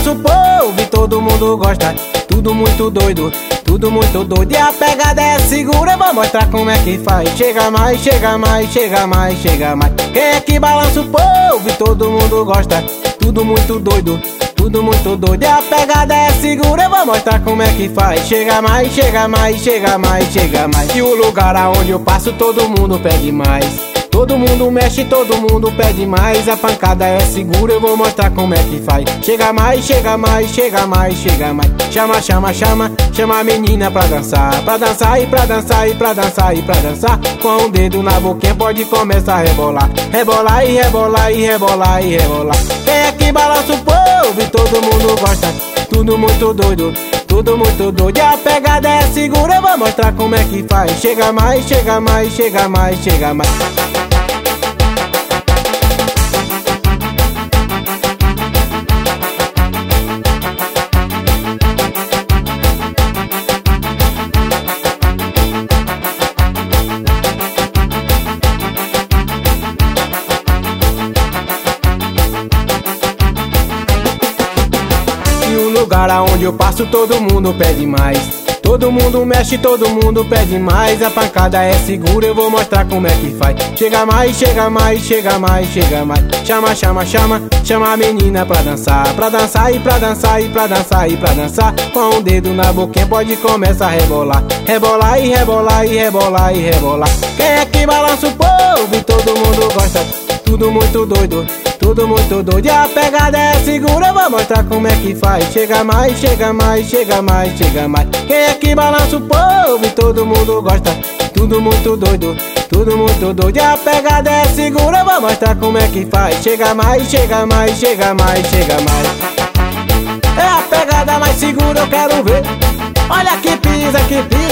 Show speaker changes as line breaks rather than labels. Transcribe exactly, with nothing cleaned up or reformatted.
balança o povo e todo mundo gosta. Tudo muito doido, tudo muito doido. E a pegada é segura, eu vou mostrar como é que faz. Chega mais, chega mais, chega mais, chega mais. Quem é que balança o povo e todo mundo gosta? Tudo muito doido, tudo muito doido. E a pegada é segura, eu vou mostrar como é que faz. Chega mais, chega mais, chega mais, chega mais. E o lugar aonde eu passo todo mundo pede mais. Todo mundo mexe, todo mundo pede mais. A pancada é segura, eu vou mostrar como é que faz. Chega mais, chega mais, chega mais, chega mais. Chama, chama, chama, chama a menina pra dançar. Pra dançar e pra dançar e pra dançar e pra dançar. Com um dedo na boquinha pode começar a rebolar. Rebolar e rebolar e rebolar e rebolar. Quem é que balança o povo e todo mundo gosta? Tudo muito doido, tudo muito doido. E a pegada é segura, eu vou mostrar como é que faz. Chega mais, chega mais, chega mais, chega mais. Lugar aonde eu passo todo mundo pede mais. Todo mundo mexe, todo mundo pede mais. A pancada é segura, eu vou mostrar como é que faz. Chega mais, chega mais, chega mais, chega mais. Chama, chama, chama, chama a menina pra dançar. Pra dançar e pra dançar e pra dançar e pra dançar. Com um dedo na boquinha pode começar a rebolar. Rebolar e rebolar e rebolar e rebolar. Quem é que balança o povo e todo mundo gosta? Tudo muito doido, tudo muito doido. E a pegada é segura, eu vou mostrar como é que faz. Chega mais, chega mais, chega mais, chega mais. Quem é que balança o povo e todo mundo gosta? Tudo muito doido, tudo muito doido. E a pegada é segura, eu vou mostrar como é que faz. Chega mais, chega mais, chega mais, chega mais. É a pegada mais segura, eu quero ver. Olha que pisa, que pisa.